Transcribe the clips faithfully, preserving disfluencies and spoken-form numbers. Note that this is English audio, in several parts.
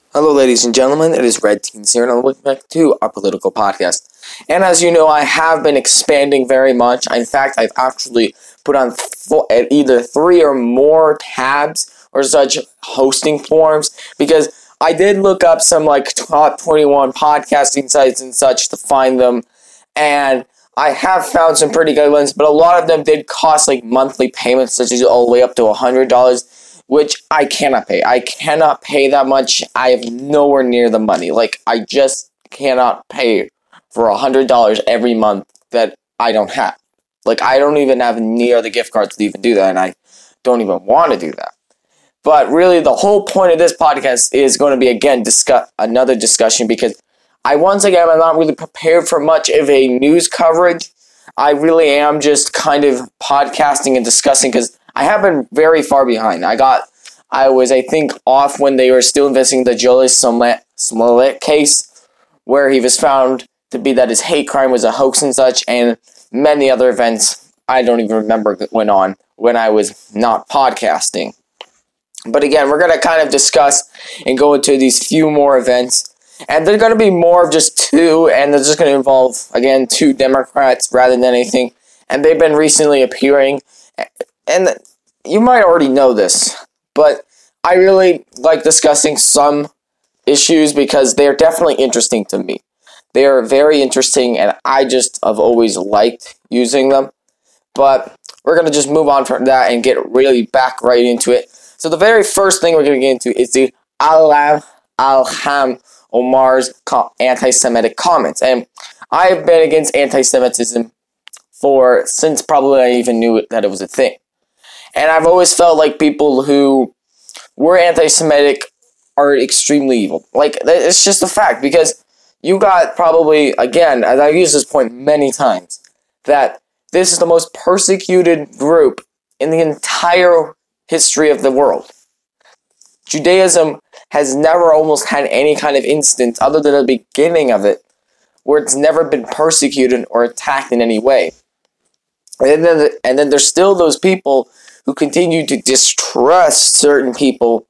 Hello, ladies and gentlemen. It is Red Teens here, and welcome back to our political podcast. And as you know, I have been expanding very much. In fact, I've actually put on th- either three or more tabs or such hosting forums because I did look up some like top twenty-one podcasting sites and such to find them, and I have found some pretty good ones, but a lot of them did cost like monthly payments, such as all the way up to one hundred dollars. Which I cannot pay. I cannot pay that much. I have nowhere near the money. Like, I just cannot pay for one hundred dollars every month that I don't have. Like, I don't even have near the gift cards to even do that, and I don't even want to do that. But really, the whole point of this podcast is going to be, again, discuss another discussion because I, once again, I'm not really prepared for much of a news coverage. I really am just kind of podcasting and discussing because I have been very far behind. I got, I was, I think, off when they were still investigating the Julius Smollett, Smollett case, where he was found to be that his hate crime was a hoax and such, and many other events I don't even remember that went on when I was not podcasting. But again, we're going to kind of discuss and go into these few more events, and they're going to be more of just two, and they're just going to involve, again, two Democrats rather than anything, and they've been recently appearing. And you might already know this, but I really like discussing some issues because they are definitely interesting to me. They are very interesting, and I just have always liked using them. But we're going to just move on from that and get really back right into it. So the very first thing we're going to get into is the Ilhan Omar's anti-Semitic comments. And I've been against anti-Semitism for since probably I even knew that it was a thing. And I've always felt like people who were anti-Semitic are extremely evil. Like, it's just a fact, because you got probably, again, as I've used this point many times, that this is the most persecuted group in the entire history of the world. Judaism has never almost had any kind of instance, other than the beginning of it, where it's never been persecuted or attacked in any way. And then, and then there's still those people who continue to distrust certain people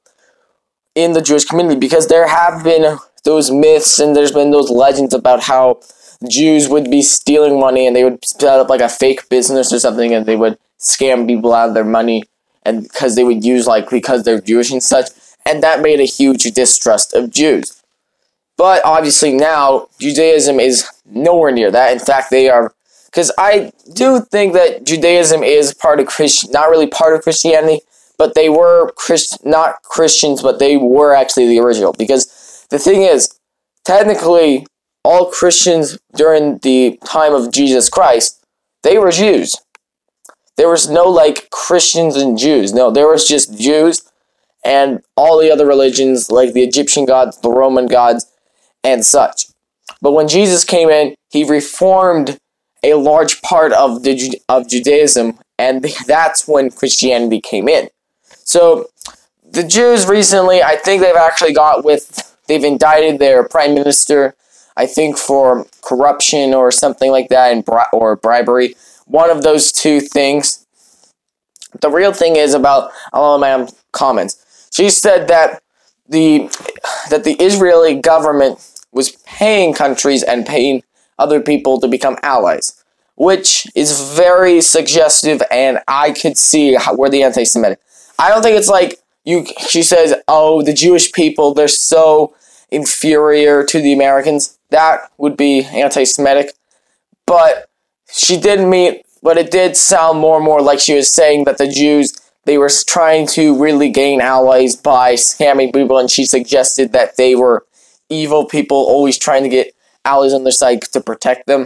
in the Jewish community because there have been those myths and there's been those legends about how Jews would be stealing money and they would set up like a fake business or something and they would scam people out of their money and because they would use like because they're Jewish and such, and that made a huge distrust of Jews. But obviously now Judaism is nowhere near that. In fact, they are. Because I do think that Judaism is part of Christian, not really part of Christianity, but they were Christ, not Christians, but they were actually the original. Because the thing is, technically, all Christians during the time of Jesus Christ, they were Jews. There was no, like, Christians and Jews. No, there was just Jews and all the other religions, like the Egyptian gods, the Roman gods, and such. But when Jesus came in, he reformed a large part of the of Judaism, and that's when Christianity came in. So the Jews recently, I think they've actually got with, they've indicted their prime minister, I think for corruption or something like that, and bri- or bribery. One of those two things. The real thing is about Ilhan's comments. She said that the that the Israeli government was paying countries and paying other people to become allies, which is very suggestive, and I could see how, where the anti-Semitic. I don't think it's like you. She says, "Oh, the Jewish people, they're so inferior to the Americans." That would be anti-Semitic, but she didn't mean. But it did sound more and more like she was saying that the Jews, they were trying to really gain allies by scamming people, and she suggested that they were evil people always trying to get allies on their side to protect them.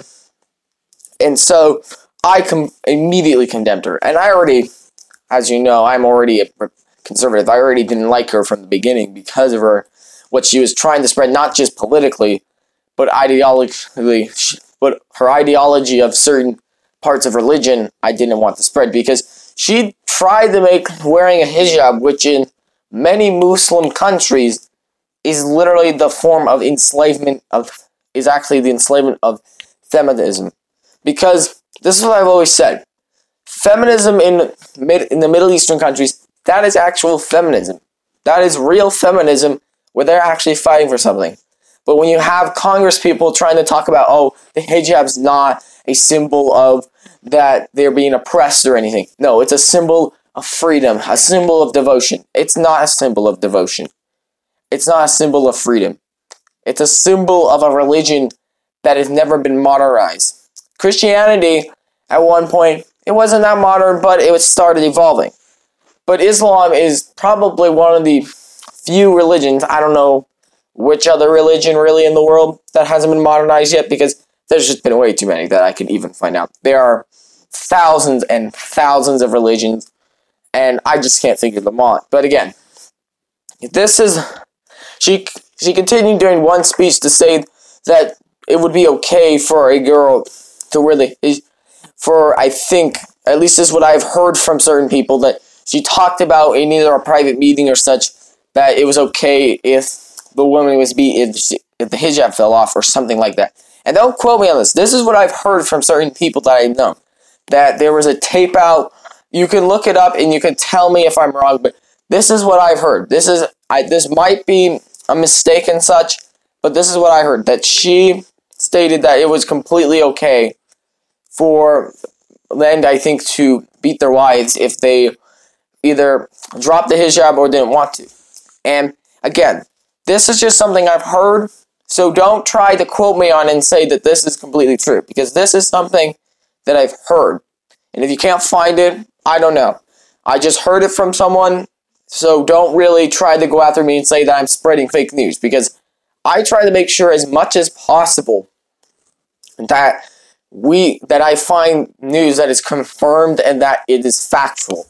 And so I com- immediately condemned her. And I already, as you know, I'm already a conservative. I already didn't like her from the beginning because of her, what she was trying to spread, not just politically, but ideologically. But her ideology of certain parts of religion, I didn't want to spread because she tried to make wearing a hijab, which in many Muslim countries is literally the form of enslavement of, is actually the enslavement of feminism. Because this is what I've always said. Feminism in mid in the Middle Eastern countries, that is actual feminism. That is real feminism where they're actually fighting for something. But when you have Congress people trying to talk about, oh, the hijab's not a symbol of that they're being oppressed or anything. No, it's a symbol of freedom, a symbol of devotion. It's not a symbol of devotion. It's not a symbol of freedom. It's a symbol of a religion that has never been modernized. Christianity, at one point, it wasn't that modern, but it started evolving. But Islam is probably one of the few religions, I don't know which other religion really in the world that hasn't been modernized yet, because there's just been way too many that I can even find out. There are thousands and thousands of religions, and I just can't think of them all. But again, this is... She, she continued during one speech to say that it would be okay for a girl to wear the... For, I think, at least this is what I've heard from certain people, that she talked about in either a private meeting or such, that it was okay if the woman was be if, she, if the hijab fell off or something like that. And don't quote me on this. This is what I've heard from certain people that I know. That there was a tape out. You can look it up and you can tell me if I'm wrong, but this is what I've heard. This is I this might be a mistake and such, but this is what I heard. That she stated that it was completely okay for men, I think, to beat their wives if they either dropped the hijab or didn't want to. And again, this is just something I've heard, so don't try to quote me on and say that this is completely true, because this is something that I've heard. And if you can't find it, I don't know. I just heard it from someone, so don't really try to go after me and say that I'm spreading fake news, because I try to make sure as much as possible that we that I find news that is confirmed and that it is factual.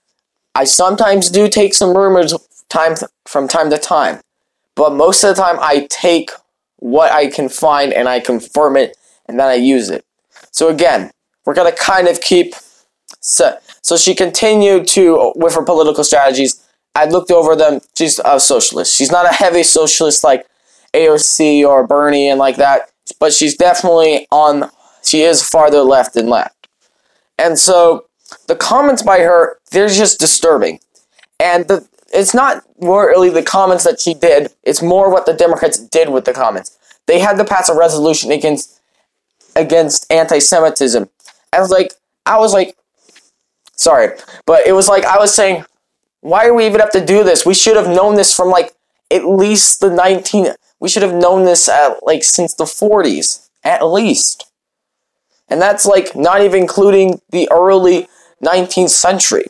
I sometimes do take some rumors time from time to time, but most of the time I take what I can find and I confirm it and then I use it. So again, we're going to kind of keep... So, so she continued to, with her political strategies, I looked over them. She's a socialist. She's not a heavy socialist like A O C or Bernie and like that, but she's definitely on... She is farther left than left. And so the comments by her, they're just disturbing. And the, it's not really the comments that she did, it's more what the Democrats did with the comments. They had to pass a resolution against against anti-Semitism. I was like, I was like, sorry, but it was like, I was saying, why do we even have to do this? We should have known this from like at least the nineteen, we should have known this at like since the forties, at least. And that's like not even including the early nineteenth century.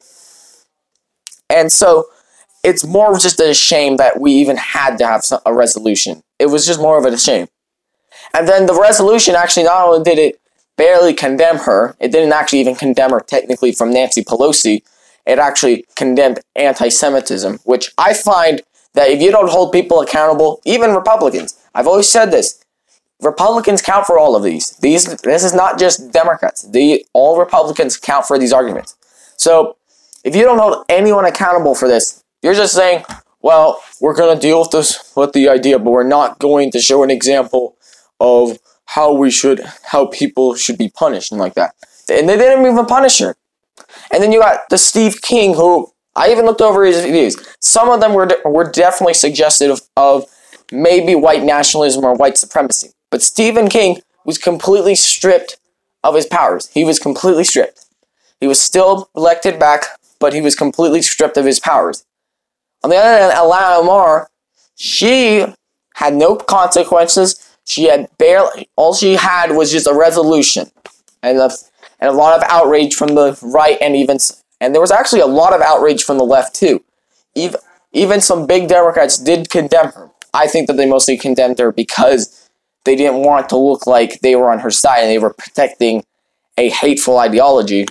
And so it's more of just a shame that we even had to have a resolution. It was just more of a shame. And then the resolution actually not only did it barely condemn her, it didn't actually even condemn her technically from Nancy Pelosi. It actually condemned anti-Semitism, which I find that if you don't hold people accountable, even Republicans, I've always said this, Republicans count for all of these. These this is not just Democrats. The all Republicans count for these arguments. So if you don't hold anyone accountable for this, you're just saying, well, we're going to deal with this with the idea, but we're not going to show an example of how we should, how people should be punished and like that. And they didn't even punish her. And then you got the Steve King, who I even looked over his views. Some of them were were definitely suggestive of maybe white nationalism or white supremacy. But Stephen King was completely stripped of his powers. He was completely stripped. He was still elected back, but he was completely stripped of his powers. On the other hand, Ilhan Omar, she had no consequences. She had barely, all she had was just a resolution. And a, and a lot of outrage from the right and even, and there was actually a lot of outrage from the left too. Even, even some big Democrats did condemn her. I think that they mostly condemned her because they didn't want to look like they were on her side and they were protecting a hateful ideology.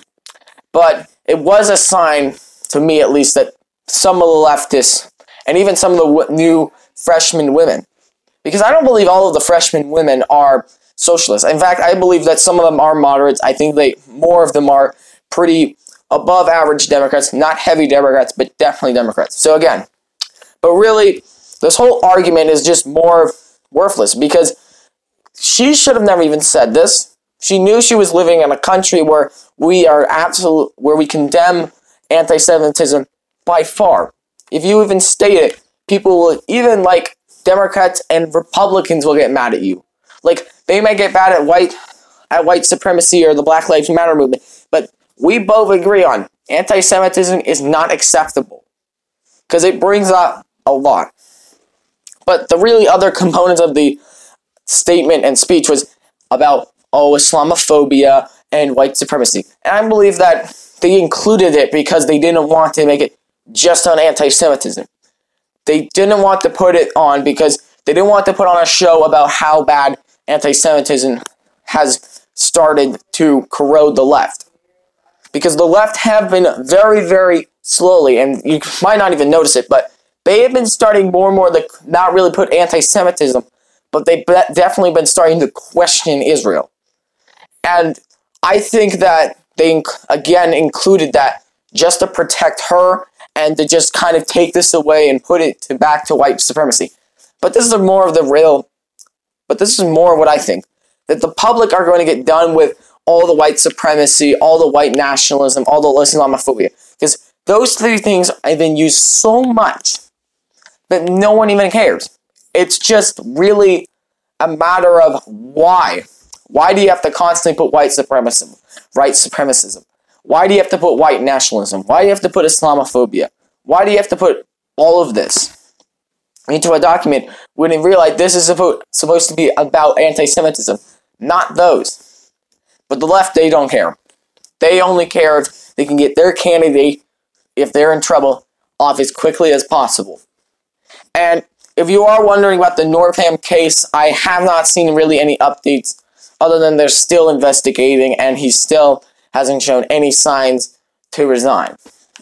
But it was a sign, to me at least, that some of the leftists, and even some of the w- new freshman women, because I don't believe all of the freshman women are socialists. In fact, I believe that some of them are moderates. I think they more of them are pretty above average Democrats, not heavy Democrats, but definitely Democrats. So again, but really, this whole argument is just more worthless because she should have never even said this. She knew she was living in a country where we are absolute, where we condemn anti-Semitism by far. If you even state it, people will, even like Democrats and Republicans will get mad at you. Like, they may get mad at white at white supremacy or the Black Lives Matter movement, but we both agree on anti-Semitism is not acceptable because it brings up a lot. But the really other components of the statement and speech was about, oh, Islamophobia and white supremacy. And I believe that they included it because they didn't want to make it just on anti-Semitism. They didn't want to put it on because they didn't want to put on a show about how bad anti-Semitism has started to corrode the left. Because the left have been very, very slowly, and you might not even notice it, but they have been starting more and more to not really put anti-Semitism, but they've definitely been starting to question Israel. And I think that they, again, included that just to protect her and to just kind of take this away and put it to back to white supremacy. But this is more of the real, but this is more of what I think. That the public are going to get done with all the white supremacy, all the white nationalism, all the Islamophobia. Because those three things have been used so much that no one even cares. It's just really a matter of why. Why do you have to constantly put white supremacism, white supremacism? Why do you have to put white nationalism? Why do you have to put Islamophobia? Why do you have to put all of this into a document when in real life this is supposed to be about anti-Semitism? Not those. But the left, they don't care. They only care if they can get their candidate, if they're in trouble, off as quickly as possible. And if you are wondering about the Northam case, I have not seen really any updates other than they're still investigating and he still hasn't shown any signs to resign.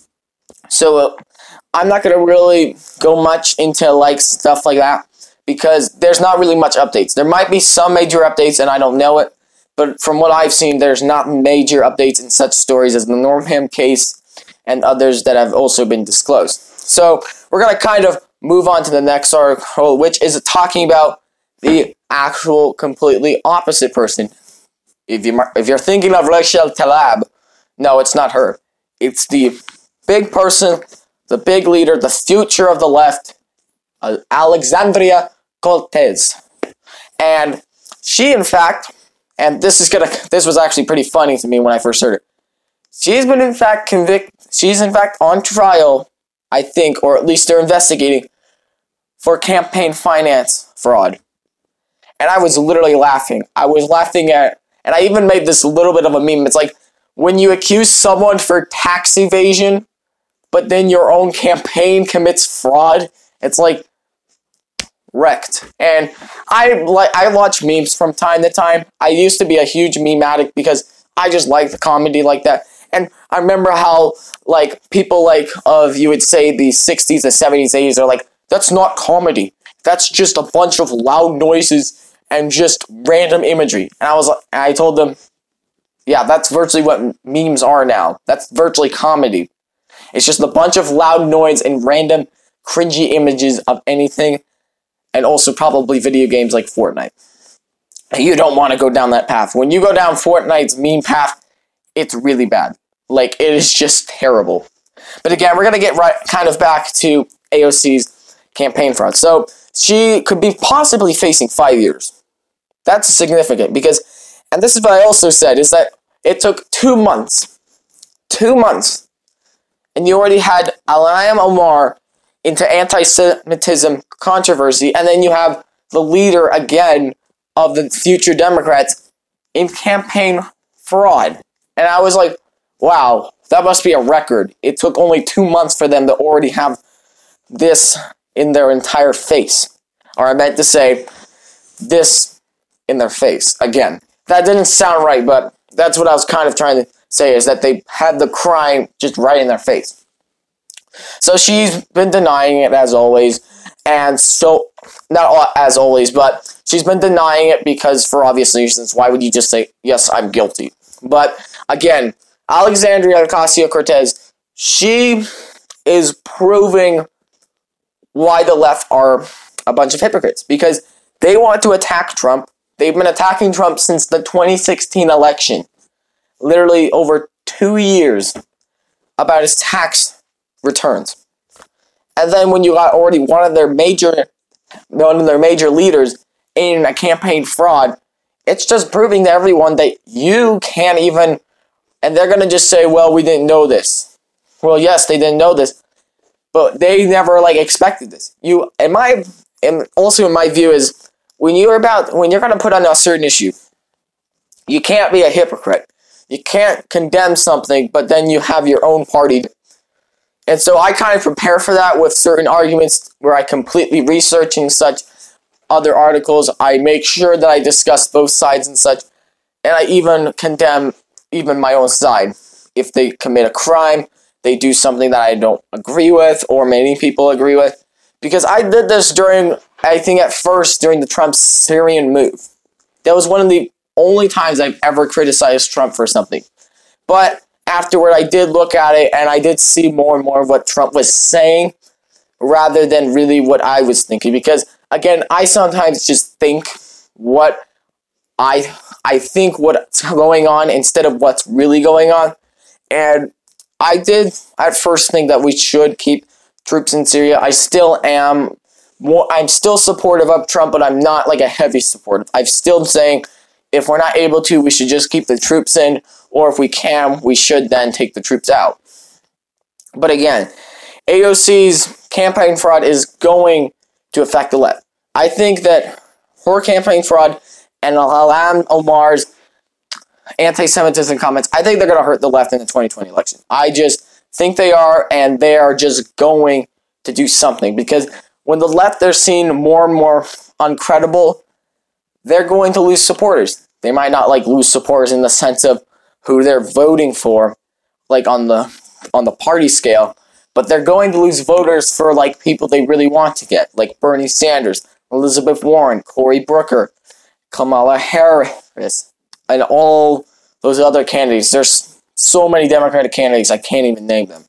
So uh, I'm not going to really go much into like stuff like that because there's not really much updates. There might be some major updates and I don't know it, but from what I've seen, there's not major updates in such stories as the Northam case and others that have also been disclosed. So we're going to kind of move on to the next article, which is talking about the actual completely opposite person. If, you, if you're thinking of Rachel Tlaib, no, it's not her. It's the big person, the big leader, the future of the left, uh, Alexandria Cortez. And she, in fact, and this is gonna, this was actually pretty funny to me when I first heard it. She's been, in fact, convicted. She's, in fact, on trial, I think, or at least they're investigating, for campaign finance fraud. And I was literally laughing. I was laughing at, and I even made this little bit of a meme. It's like, when you accuse someone for tax evasion, but then your own campaign commits fraud, it's like, wrecked. And I like I watch memes from time to time. I used to be a huge meme addict because I just like the comedy like that. And I remember how, like, people like, of, you would say, the sixties, the seventies, eighties are like, that's not comedy. That's just a bunch of loud noises and just random imagery. And I was like, I told them, yeah, that's virtually what memes are now. That's virtually comedy. It's just a bunch of loud noise and random cringy images of anything, and also probably video games like Fortnite. You don't want to go down that path. When you go down Fortnite's meme path, it's really bad. Like, it is just terrible. But again, we're going to get right kind of back to A O C's campaign fraud. So, she could be possibly facing five years. That's significant because, and this is what I also said, is that it took two months. Two months. And you already had Ilhan Omar into anti-Semitism controversy, and then you have the leader, again, of the future Democrats in campaign fraud. And I was like, wow, that must be a record. It took only two months for them to already have this in their entire face. Or I meant to say, this in their face. Again, that didn't sound right, but that's what I was kind of trying to say, is that they had the crime just right in their face. So she's been denying it as always, and so, not as always, but she's been denying it because, for obvious reasons, why would you just say, yes, I'm guilty? But, again, Alexandria Ocasio-Cortez, she is proving why the left are a bunch of hypocrites, because they want to attack Trump. They've been attacking Trump since the twenty sixteen election, literally over two years, about his tax returns. And then when you got already one of their major, one of their major leaders in a campaign fraud, it's just proving to everyone that you can't even, and they're going to just say, well, we didn't know this. Well, yes, they didn't know this, but they never, like, expected this. You, in my, and also in my view is, when you're about, when you're going to put on a certain issue, you can't be a hypocrite. You can't condemn something, but then you have your own party. And so I kind of prepare for that with certain arguments where I completely researching such other articles. I make sure that I discuss both sides and such, and I even condemn even my own side. If they commit a crime, they do something that I don't agree with, or many people agree with. Because I did this during, I think at first, during the Trump Syrian move. That was one of the only times I've ever criticized Trump for something. But afterward, I did look at it, and I did see more and more of what Trump was saying, rather than really what I was thinking. Because, again, I sometimes just think what I, I think what's going on instead of what's really going on. And I did at first think that we should keep troops in Syria. I still am. More, I'm still supportive of Trump, but I'm not like a heavy supporter. I'm still saying if we're not able to, we should just keep the troops in, or if we can, we should then take the troops out. But again, A O C's campaign fraud is going to affect the left. I think that her campaign fraud and Ilhan Omar's anti-Semitism comments, I think they're going to hurt the left in the twenty twenty election. I just think they are, and they are just going to do something. Because when the left are seen more and more uncredible, they're going to lose supporters. They might not like lose supporters in the sense of who they're voting for, like on the on the party scale, but they're going to lose voters for like people they really want to get, like Bernie Sanders, Elizabeth Warren, Cory Booker, Kamala Harris, and all those other candidates. There's so many Democratic candidates, I can't even name them.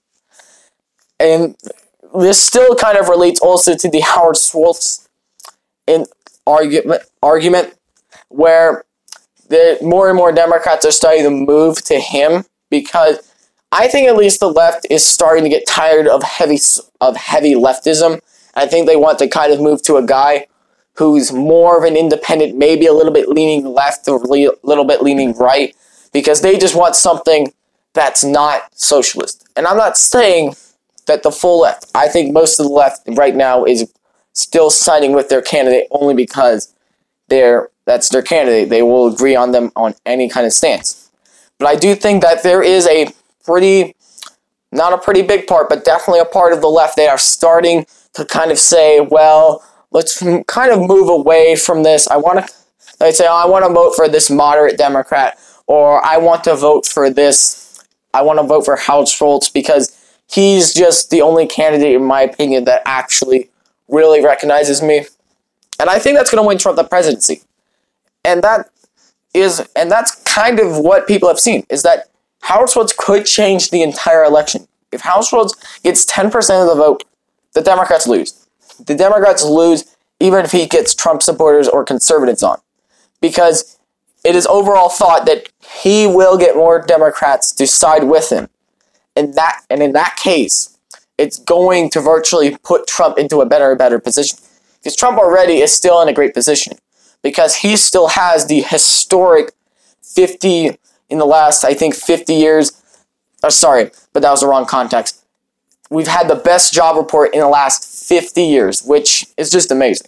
And this still kind of relates also to the Howard Schultz in argument, argument where the more and more Democrats are starting to move to him, because I think at least the left is starting to get tired of heavy of heavy leftism. I think they want to kind of move to a guy who's more of an independent, maybe a little bit leaning left or a little bit leaning right, because they just want something that's not socialist. And I'm not saying that the full left, I think most of the left right now is still siding with their candidate only because they're that's their candidate. They will agree on them on any kind of stance. But I do think that there is a pretty, not a pretty big part, but definitely a part of the left that are starting to kind of say, well, let's kind of move away from this. I want to, they say, oh, I want to vote for this moderate Democrat, or I want to vote for this, I want to vote for Howard Schultz because he's just the only candidate, in my opinion, that actually really recognizes me. And I think that's going to win Trump the presidency. And that is, and that's kind of what people have seen, is that Howard Schultz could change the entire election. If Howard Schultz gets ten percent of the vote, the Democrats lose. The Democrats lose even if he gets Trump supporters or conservatives on. Because it is overall thought that he will get more Democrats to side with him. And that, and in that case, it's going to virtually put Trump into a better and better position. Because Trump already is still in a great position. Because he still has the historic fifty, in the last, I think, fifty years. Oh, sorry, but that was the wrong context. We've had the best job report in the last fifty years, which is just amazing.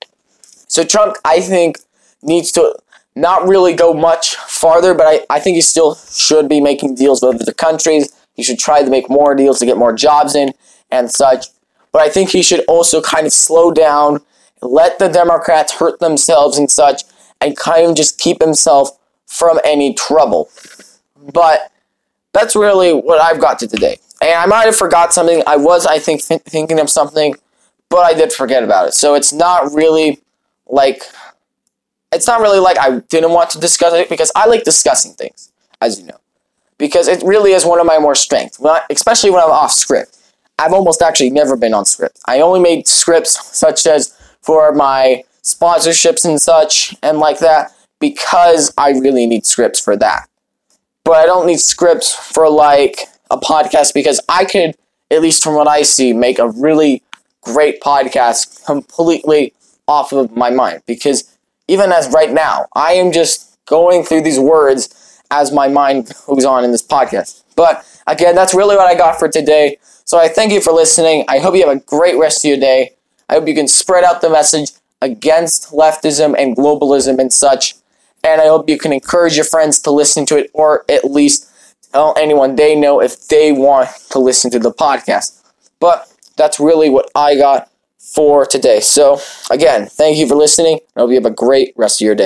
So Trump, I think, needs to not really go much farther, but I, I think he still should be making deals with other countries. He should try to make more deals to get more jobs in and such. But I think he should also kind of slow down, let the Democrats hurt themselves and such, and kind of just keep himself from any trouble. But that's really what I've got to today. And I might have forgot something. I was, I think, th- thinking of something, but I did forget about it. So it's not really like, it's not really like I didn't want to discuss it, because I like discussing things, as you know. Because it really is one of my more strengths, when I, especially when I'm off script. I've almost actually never been on script. I only made scripts such as for my sponsorships and such, and like that, because I really need scripts for that. But I don't need scripts for, like, a podcast, because I could, at least from what I see, make a really great podcast completely off of my mind. Because even as right now, I am just going through these words as my mind moves on in this podcast. But again, that's really what I got for today. So I thank you for listening. I hope you have a great rest of your day. I hope you can spread out the message against leftism and globalism and such. And I hope you can encourage your friends to listen to it, or at least tell anyone they know if they want to listen to the podcast. But that's really what I got for today. So again, thank you for listening. I hope you have a great rest of your day.